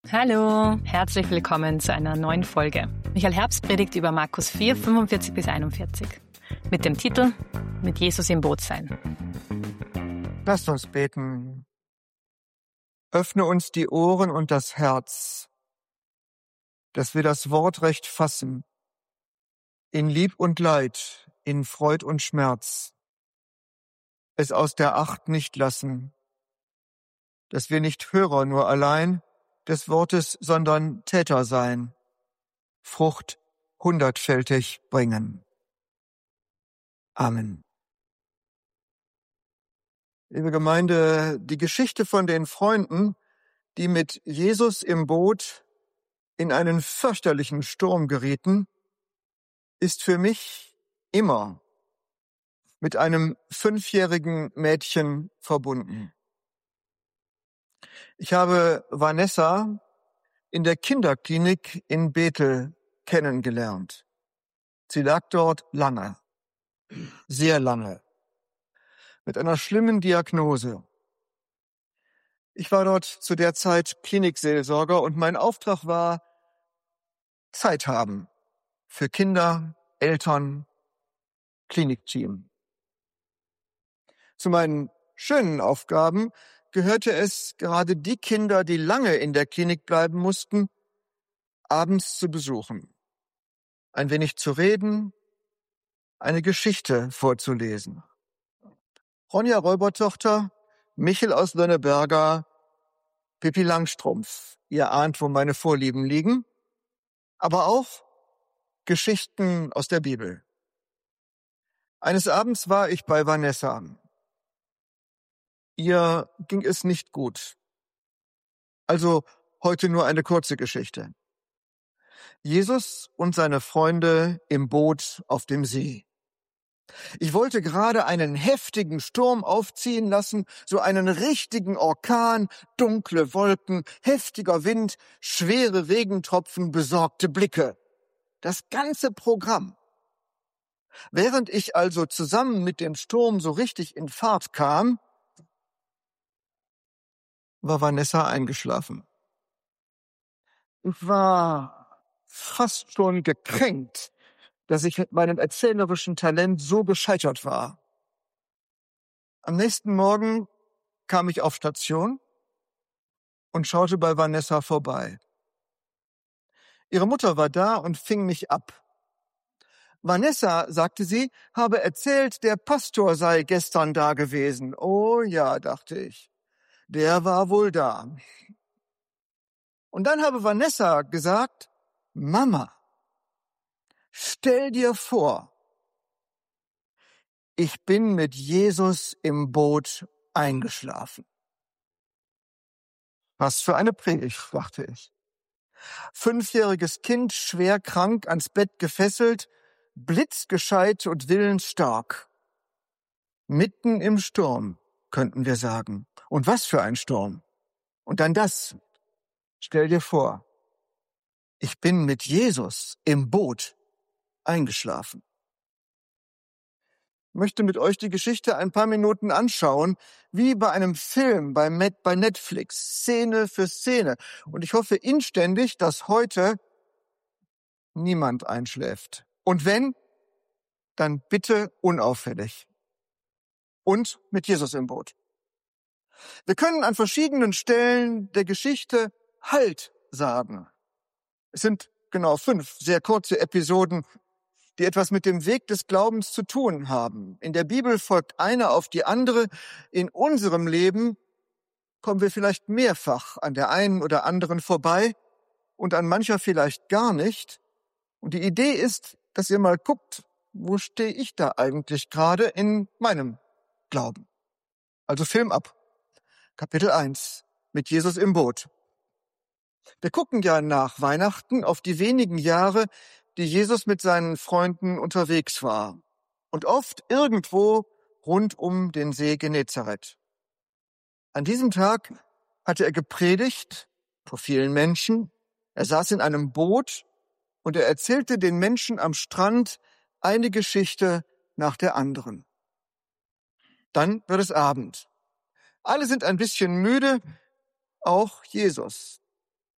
Hallo, herzlich willkommen zu einer neuen Folge. Michael Herbst predigt über Markus 4, 45 bis 41 mit dem Titel Mit Jesus im Boot sein. Lasst uns beten. Öffne uns die Ohren und das Herz, dass wir das Wort recht fassen, in Lieb und Leid, in Freud und Schmerz, es aus der Acht nicht lassen, dass wir nicht Hörer nur allein des Wortes, sondern Täter sein, Frucht hundertfältig bringen. Amen. Liebe Gemeinde, die Geschichte von den Freunden, die mit Jesus im Boot in einen fürchterlichen Sturm gerieten, ist für mich immer mit einem 5-jährigen Mädchen verbunden. Ich habe Vanessa in der Kinderklinik in Bethel kennengelernt. Sie lag dort lange, sehr lange, mit einer schlimmen Diagnose. Ich war dort zu der Zeit Klinikseelsorger und mein Auftrag war, Zeit haben für Kinder, Eltern, Klinikteam. Zu meinen schönen Aufgaben gehörte es, gerade die Kinder, die lange in der Klinik bleiben mussten, abends zu besuchen, ein wenig zu reden, eine Geschichte vorzulesen. Ronja Räubertochter, Michel aus Lönneberger, Pippi Langstrumpf. Ihr ahnt, wo meine Vorlieben liegen, aber auch Geschichten aus der Bibel. Eines Abends war ich bei Vanessa. Ihr ging es nicht gut. Also heute nur eine kurze Geschichte. Jesus und seine Freunde im Boot auf dem See. Ich wollte gerade einen heftigen Sturm aufziehen lassen, so einen richtigen Orkan, dunkle Wolken, heftiger Wind, schwere Regentropfen, besorgte Blicke. Das ganze Programm. Während ich also zusammen mit dem Sturm so richtig in Fahrt kam, war Vanessa eingeschlafen. Ich war fast schon gekränkt, dass ich mit meinem erzählerischen Talent so gescheitert war. Am nächsten Morgen kam ich auf Station und schaute bei Vanessa vorbei. Ihre Mutter war da und fing mich ab. Vanessa, sagte sie, habe erzählt, der Pastor sei gestern da gewesen. Oh ja, dachte ich, der war wohl da. Und dann habe Vanessa gesagt, Mama, stell dir vor, ich bin mit Jesus im Boot eingeschlafen. Was für eine Predigt, dachte ich. 5-jähriges Kind, schwer krank, ans Bett gefesselt, blitzgescheit und willensstark. Mitten im Sturm, könnten wir sagen. Und was für ein Sturm. Und dann das. Stell dir vor, ich bin mit Jesus im Boot eingeschlafen. Ich möchte mit euch die Geschichte ein paar Minuten anschauen, wie bei einem Film bei Netflix, Szene für Szene. Und ich hoffe inständig, dass heute niemand einschläft. Und wenn, dann bitte unauffällig. Und mit Jesus im Boot. Wir können an verschiedenen Stellen der Geschichte Halt sagen. Es sind genau 5 sehr kurze Episoden, die etwas mit dem Weg des Glaubens zu tun haben. In der Bibel folgt eine auf die andere. In unserem Leben kommen wir vielleicht mehrfach an der einen oder anderen vorbei und an mancher vielleicht gar nicht. Und die Idee ist, dass ihr mal guckt, wo stehe ich da eigentlich gerade in meinem Glauben. Also Film ab. Kapitel 1 mit Jesus im Boot. Wir gucken ja nach Weihnachten auf die wenigen Jahre, die Jesus mit seinen Freunden unterwegs war. Und oft irgendwo rund um den See Genezareth. An diesem Tag hatte er gepredigt vor vielen Menschen. Er saß in einem Boot und er erzählte den Menschen am Strand eine Geschichte nach der anderen. Dann wird es Abend. Alle sind ein bisschen müde, auch Jesus.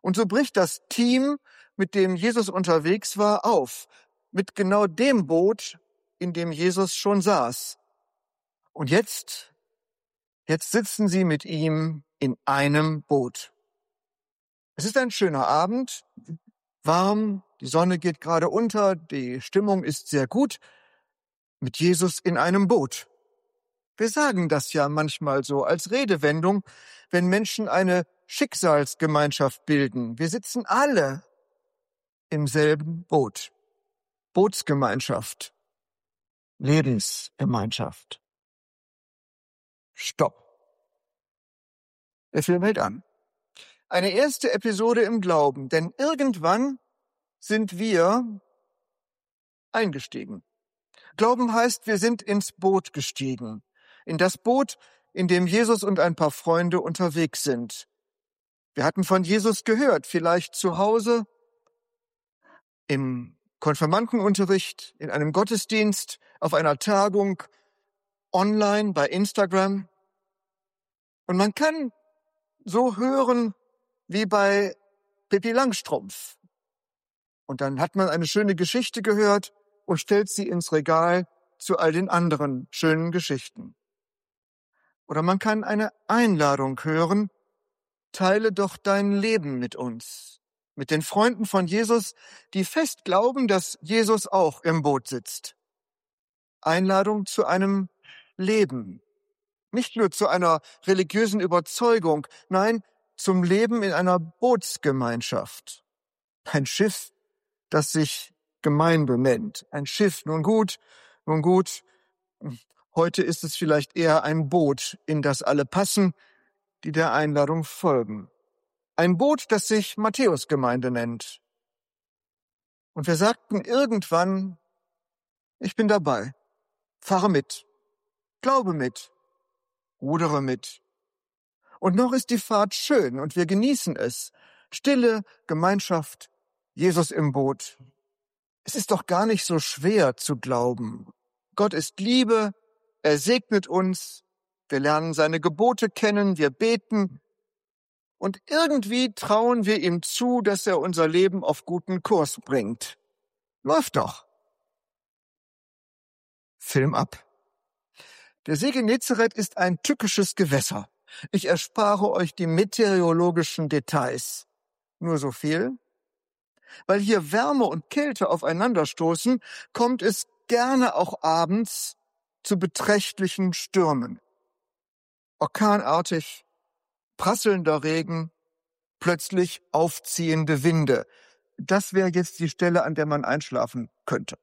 Und so bricht das Team, mit dem Jesus unterwegs war, auf. Mit genau dem Boot, in dem Jesus schon saß. Und jetzt sitzen sie mit ihm in einem Boot. Es ist ein schöner Abend, warm, die Sonne geht gerade unter, die Stimmung ist sehr gut, mit Jesus in einem Boot. Wir sagen das ja manchmal so als Redewendung, wenn Menschen eine Schicksalsgemeinschaft bilden. Wir sitzen alle im selben Boot. Bootsgemeinschaft. Lebensgemeinschaft. Stopp. Der Film hält an. Eine erste Episode im Glauben, denn irgendwann sind wir eingestiegen. Glauben heißt, wir sind ins Boot gestiegen. In das Boot, in dem Jesus und ein paar Freunde unterwegs sind. Wir hatten von Jesus gehört, vielleicht zu Hause, im Konfirmandenunterricht, in einem Gottesdienst, auf einer Tagung, online, bei Instagram. Und man kann so hören wie bei Pippi Langstrumpf. Und dann hat man eine schöne Geschichte gehört und stellt sie ins Regal zu all den anderen schönen Geschichten. Oder man kann eine Einladung hören, teile doch dein Leben mit uns, mit den Freunden von Jesus, die fest glauben, dass Jesus auch im Boot sitzt. Einladung zu einem Leben, nicht nur zu einer religiösen Überzeugung, nein, zum Leben in einer Bootsgemeinschaft. Ein Schiff, das sich Gemeinde nennt. Ein Schiff, nun gut, heute ist es vielleicht eher ein Boot, in das alle passen, die der Einladung folgen. Ein Boot, das sich Matthäusgemeinde nennt. Und wir sagten irgendwann, ich bin dabei, fahre mit, glaube mit, rudere mit. Und noch ist die Fahrt schön und wir genießen es. Stille, Gemeinschaft, Jesus im Boot. Es ist doch gar nicht so schwer zu glauben. Gott ist Liebe, er segnet uns, wir lernen seine Gebote kennen, wir beten und irgendwie trauen wir ihm zu, dass er unser Leben auf guten Kurs bringt. Läuft doch. Film ab. Der See Genezareth ist ein tückisches Gewässer. Ich erspare euch die meteorologischen Details. Nur so viel. Weil hier Wärme und Kälte aufeinanderstoßen, kommt es gerne auch abends zu beträchtlichen Stürmen. Orkanartig, prasselnder Regen, plötzlich aufziehende Winde. Das wäre jetzt die Stelle, an der man einschlafen könnte.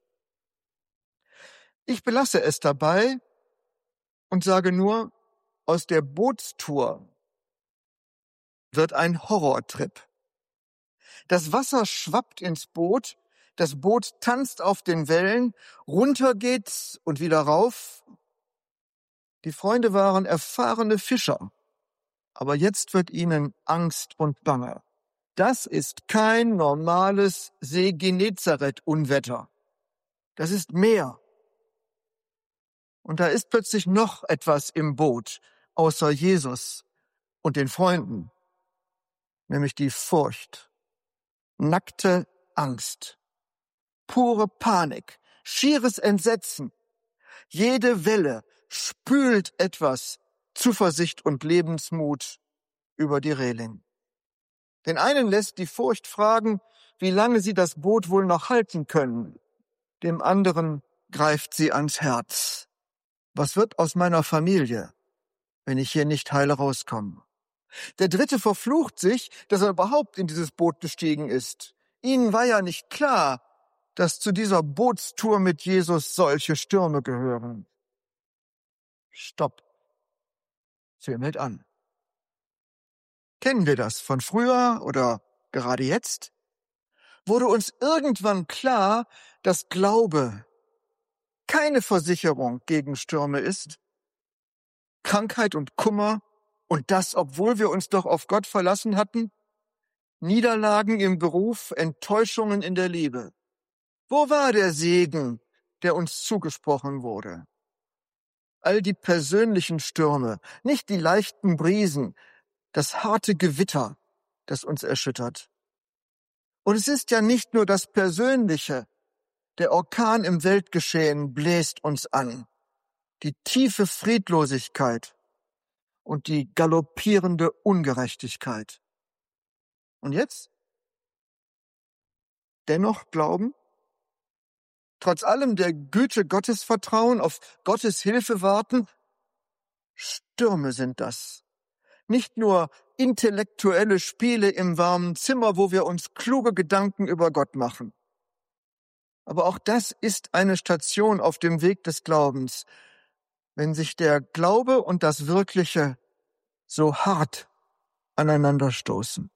Ich belasse es dabei und sage nur, aus der Bootstour wird ein Horrortrip. Das Wasser schwappt ins Boot, das Boot tanzt auf den Wellen, runter geht's und wieder rauf. Die Freunde waren erfahrene Fischer, aber jetzt wird ihnen Angst und Bange. Das ist kein normales See Genezareth-Unwetter. Das ist Meer. Und da ist plötzlich noch etwas im Boot, außer Jesus und den Freunden, nämlich die Furcht. Nackte Angst, pure Panik, schieres Entsetzen. Jede Welle spült etwas Zuversicht und Lebensmut über die Reling. Den einen lässt die Furcht fragen, wie lange sie das Boot wohl noch halten können. Dem anderen greift sie ans Herz. Was wird aus meiner Familie, wenn ich hier nicht heil rauskomme? Der Dritte verflucht sich, dass er überhaupt in dieses Boot gestiegen ist. Ihnen war ja nicht klar, dass zu dieser Bootstour mit Jesus solche Stürme gehören. Stopp. Film hält an. Kennen wir das von früher oder gerade jetzt? Wurde uns irgendwann klar, dass Glaube keine Versicherung gegen Stürme ist? Krankheit und Kummer, und das, obwohl wir uns doch auf Gott verlassen hatten? Niederlagen im Beruf, Enttäuschungen in der Liebe. Wo war der Segen, der uns zugesprochen wurde? All die persönlichen Stürme, nicht die leichten Brisen, das harte Gewitter, das uns erschüttert. Und es ist ja nicht nur das Persönliche. Der Orkan im Weltgeschehen bläst uns an. Die tiefe Friedlosigkeit und die galoppierende Ungerechtigkeit. Und jetzt? Dennoch glauben? Trotz allem der Güte Gottes vertrauen, auf Gottes Hilfe warten? Stürme sind das. Nicht nur intellektuelle Spiele im warmen Zimmer, wo wir uns kluge Gedanken über Gott machen. Aber auch das ist eine Station auf dem Weg des Glaubens, wenn sich der Glaube und das Wirkliche so hart aneinanderstoßen.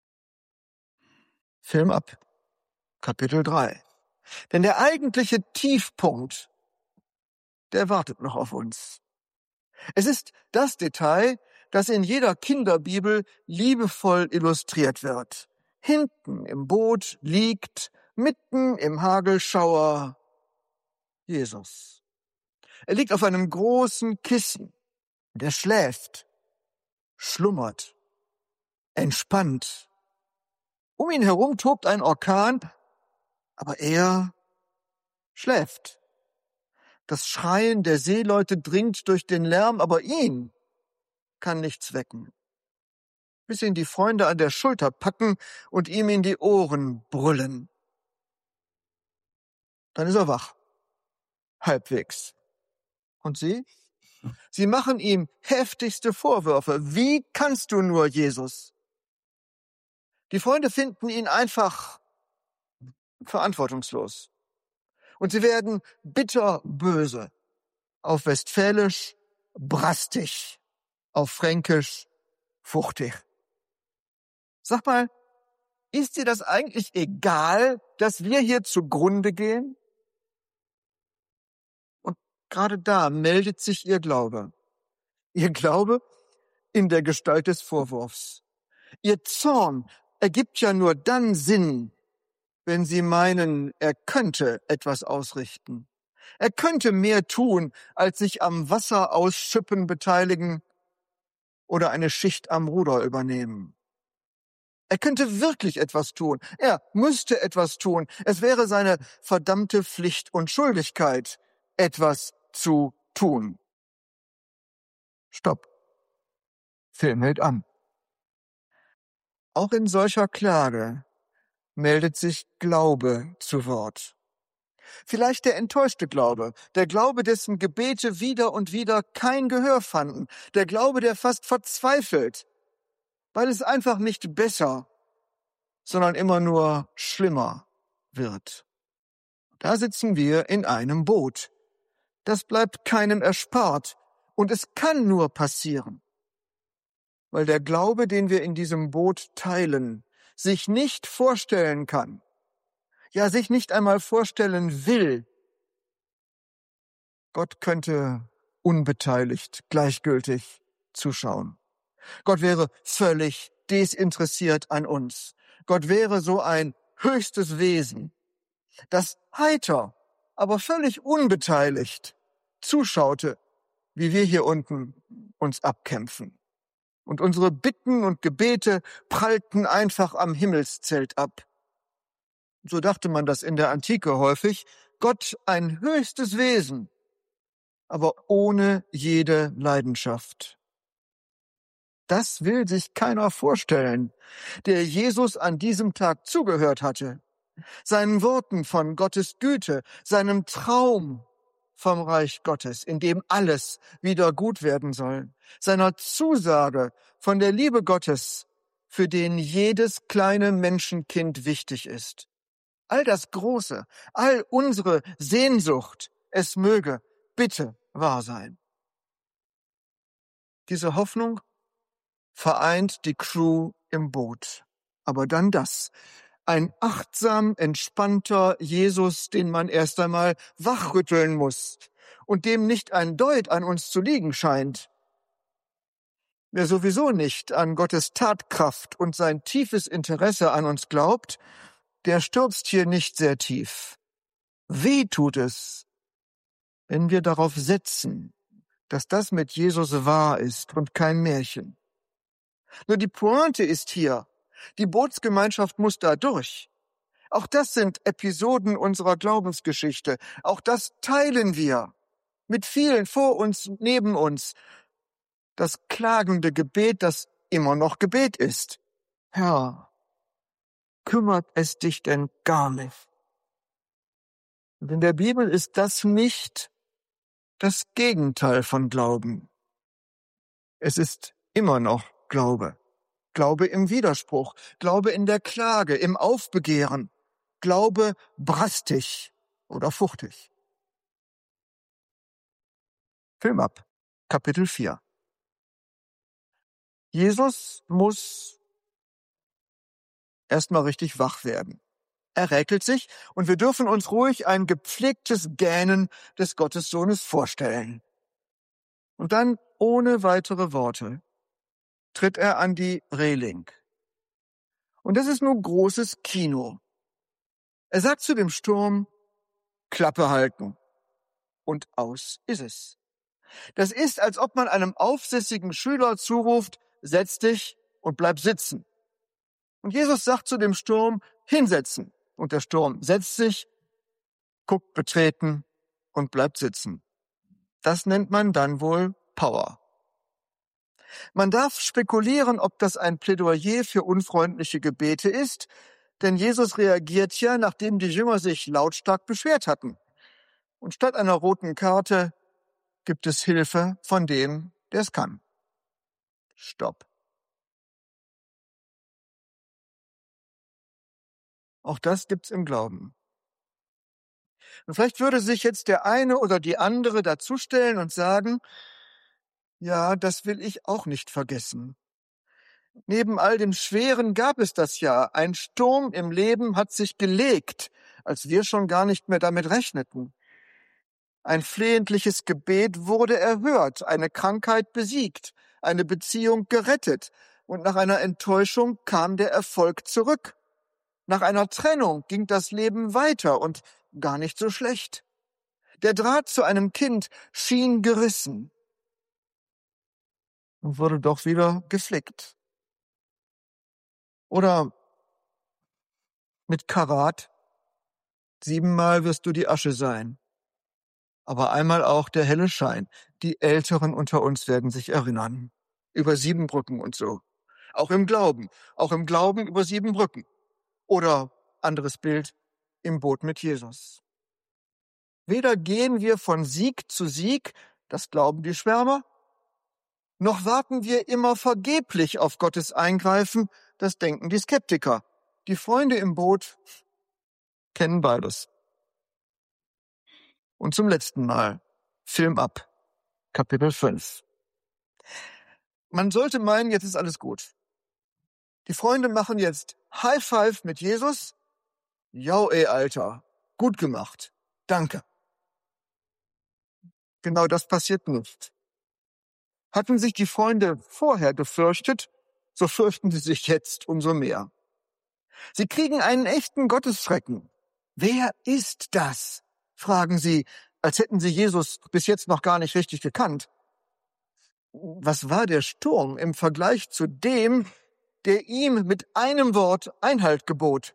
Film ab. Kapitel 3. Denn der eigentliche Tiefpunkt, der wartet noch auf uns. Es ist das Detail, das in jeder Kinderbibel liebevoll illustriert wird. Hinten im Boot liegt, mitten im Hagelschauer, Jesus. Er liegt auf einem großen Kissen. Der schläft, schlummert, entspannt. Um ihn herum tobt ein Orkan, aber er schläft. Das Schreien der Seeleute dringt durch den Lärm, aber ihn kann nichts wecken. Bis ihn die Freunde an der Schulter packen und ihm in die Ohren brüllen. Dann ist er wach. Halbwegs. Und Sie? Sie machen ihm heftigste Vorwürfe. Wie kannst du nur, Jesus? Die Freunde finden ihn einfach verantwortungslos. Und sie werden bitterböse. Auf Westfälisch brastig. Auf Fränkisch fuchtig. Sag mal, ist dir das eigentlich egal, dass wir hier zugrunde gehen? Und gerade da meldet sich ihr Glaube. Ihr Glaube in der Gestalt des Vorwurfs. Ihr Zorn ergibt ja nur dann Sinn, wenn sie meinen, er könnte etwas ausrichten. Er könnte mehr tun, als sich am Wasserausschippen beteiligen oder eine Schicht am Ruder übernehmen. Er könnte wirklich etwas tun. Er müsste etwas tun. Es wäre seine verdammte Pflicht und Schuldigkeit, etwas zu tun. Stopp. Film hält an. Auch in solcher Klage meldet sich Glaube zu Wort. Vielleicht der enttäuschte Glaube, der Glaube, dessen Gebete wieder und wieder kein Gehör fanden, der Glaube, der fast verzweifelt, weil es einfach nicht besser, sondern immer nur schlimmer wird. Da sitzen wir in einem Boot. Das bleibt keinem erspart und es kann nur passieren, weil der Glaube, den wir in diesem Boot teilen, sich nicht vorstellen kann, ja sich nicht einmal vorstellen will. Gott könnte unbeteiligt, gleichgültig zuschauen. Gott wäre völlig desinteressiert an uns. Gott wäre so ein höchstes Wesen, das heiter, aber völlig unbeteiligt zuschaute, wie wir hier unten uns abkämpfen. Und unsere Bitten und Gebete prallten einfach am Himmelszelt ab. So dachte man das in der Antike häufig. Gott ein höchstes Wesen, aber ohne jede Leidenschaft. Das will sich keiner vorstellen, der Jesus an diesem Tag zugehört hatte. Seinen Worten von Gottes Güte, seinem Traum vom Reich Gottes, in dem alles wieder gut werden soll, seiner Zusage von der Liebe Gottes, für den jedes kleine Menschenkind wichtig ist. All das Große, all unsere Sehnsucht, es möge bitte wahr sein. Diese Hoffnung vereint die Crew im Boot. Aber dann das. Ein achtsam, entspannter Jesus, den man erst einmal wachrütteln muss und dem nicht ein Deut an uns zu liegen scheint. Wer sowieso nicht an Gottes Tatkraft und sein tiefes Interesse an uns glaubt, der stürzt hier nicht sehr tief. Weh tut es, wenn wir darauf setzen, dass das mit Jesus wahr ist und kein Märchen. Nur die Pointe ist hier, Die Bootsgemeinschaft muss da durch. Auch das sind Episoden unserer Glaubensgeschichte. Auch das teilen wir mit vielen vor uns, neben uns. Das klagende Gebet, das immer noch Gebet ist. Herr, kümmert es dich denn gar nicht? Und in der Bibel ist das nicht das Gegenteil von Glauben. Es ist immer noch Glaube. Glaube im Widerspruch, Glaube in der Klage, im Aufbegehren, Glaube brastig oder fuchtig. Film ab, Kapitel 4. Jesus muss erstmal richtig wach werden. Er räkelt sich und wir dürfen uns ruhig ein gepflegtes Gähnen des Gottessohnes vorstellen. Und dann, ohne weitere Worte, tritt er an die Reling. Und das ist nur großes Kino. Er sagt zu dem Sturm, Klappe halten. Und aus ist es. Das ist, als ob man einem aufsässigen Schüler zuruft, setz dich und bleib sitzen. Und Jesus sagt zu dem Sturm, hinsetzen. Und der Sturm setzt sich, guckt betreten und bleibt sitzen. Das nennt man dann wohl Power. Man darf spekulieren, ob das ein Plädoyer für unfreundliche Gebete ist, denn Jesus reagiert ja, nachdem die Jünger sich lautstark beschwert hatten. Und statt einer roten Karte gibt es Hilfe von dem, der es kann. Stopp. Auch das gibt's im Glauben. Und vielleicht würde sich jetzt der eine oder die andere dazustellen und sagen, ja, das will ich auch nicht vergessen. Neben all dem Schweren gab es das ja. Ein Sturm im Leben hat sich gelegt, als wir schon gar nicht mehr damit rechneten. Ein flehentliches Gebet wurde erhört, eine Krankheit besiegt, eine Beziehung gerettet und nach einer Enttäuschung kam der Erfolg zurück. Nach einer Trennung ging das Leben weiter und gar nicht so schlecht. Der Draht zu einem Kind schien gerissen und wurde doch wieder geflickt. Oder mit Karat, 7-mal wirst du die Asche sein. Aber einmal auch der helle Schein. Die Älteren unter uns werden sich erinnern. Über 7 Brücken und so. Auch im Glauben über 7 Brücken. Oder, anderes Bild, im Boot mit Jesus. Weder gehen wir von Sieg zu Sieg, das glauben die Schwärmer, noch warten wir immer vergeblich auf Gottes Eingreifen, das denken die Skeptiker. Die Freunde im Boot kennen beides. Und zum letzten Mal, Film ab, Kapitel 5. Man sollte meinen, jetzt ist alles gut. Die Freunde machen jetzt High Five mit Jesus. Jo, Alter, gut gemacht. Danke. Genau das passiert nicht. Hatten sich die Freunde vorher gefürchtet, so fürchten sie sich jetzt umso mehr. Sie kriegen einen echten Gottesschrecken. Wer ist das? Fragen sie, als hätten sie Jesus bis jetzt noch gar nicht richtig gekannt. Was war der Sturm im Vergleich zu dem, der ihm mit einem Wort Einhalt gebot?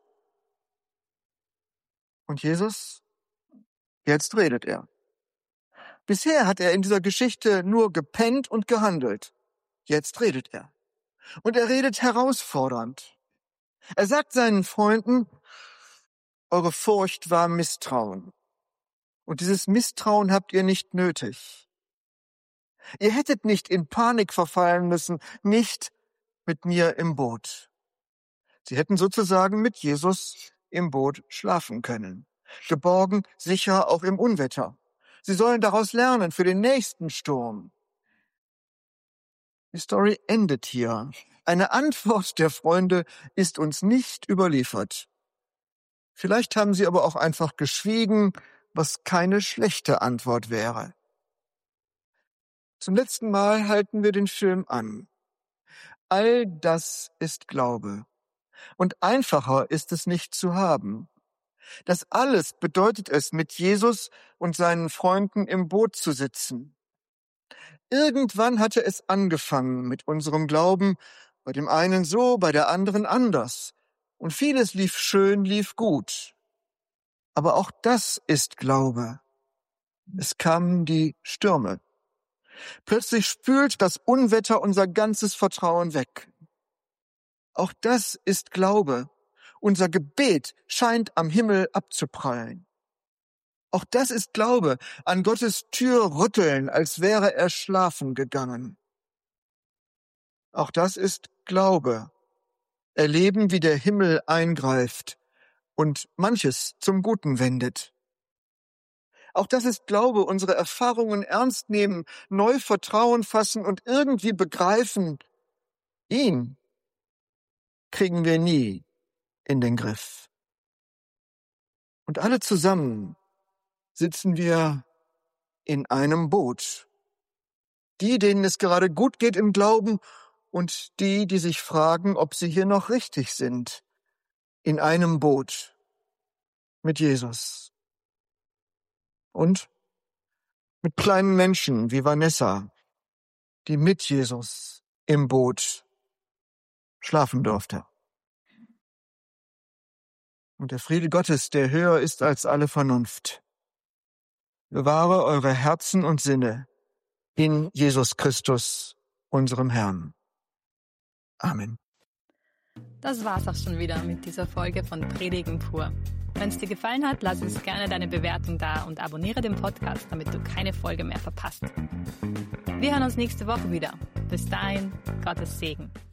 Und Jesus? Jetzt redet er. Bisher hat er in dieser Geschichte nur gepennt und gehandelt. Jetzt redet er. Und er redet herausfordernd. Er sagt seinen Freunden, eure Furcht war Misstrauen. Und dieses Misstrauen habt ihr nicht nötig. Ihr hättet nicht in Panik verfallen müssen, nicht mit mir im Boot. Sie hätten sozusagen mit Jesus im Boot schlafen können. Geborgen, sicher, auch im Unwetter. Sie sollen daraus lernen für den nächsten Sturm. Die Story endet hier. Eine Antwort der Freunde ist uns nicht überliefert. Vielleicht haben sie aber auch einfach geschwiegen, was keine schlechte Antwort wäre. Zum letzten Mal halten wir den Film an. All das ist Glaube. Und einfacher ist es nicht zu haben. Das alles bedeutet es, mit Jesus und seinen Freunden im Boot zu sitzen. Irgendwann hatte es angefangen mit unserem Glauben Bei dem einen so, bei der anderen anders. Und vieles lief schön, lief gut. Aber auch das ist Glaube. Es kamen die Stürme. Plötzlich spült das Unwetter unser ganzes Vertrauen weg. Auch das ist Glaube. Unser Gebet scheint am Himmel abzuprallen. Auch das ist Glaube, an Gottes Tür rütteln, als wäre er schlafen gegangen. Auch das ist Glaube, erleben, wie der Himmel eingreift und manches zum Guten wendet. Auch das ist Glaube, unsere Erfahrungen ernst nehmen, neu Vertrauen fassen und irgendwie begreifen, ihn kriegen wir nie in den Griff. Und alle zusammen sitzen wir in einem Boot. Die, denen es gerade gut geht im Glauben und die, die sich fragen, ob sie hier noch richtig sind. In einem Boot mit Jesus. Und mit kleinen Menschen wie Vanessa, die mit Jesus im Boot schlafen durfte. Und der Friede Gottes, der höher ist als alle Vernunft, bewahre eure Herzen und Sinne in Jesus Christus, unserem Herrn. Amen. Das war's auch schon wieder mit dieser Folge von Predigen pur. Wenn es dir gefallen hat, lass uns gerne deine Bewertung da und abonniere den Podcast, damit du keine Folge mehr verpasst. Wir hören uns nächste Woche wieder. Bis dahin, Gottes Segen.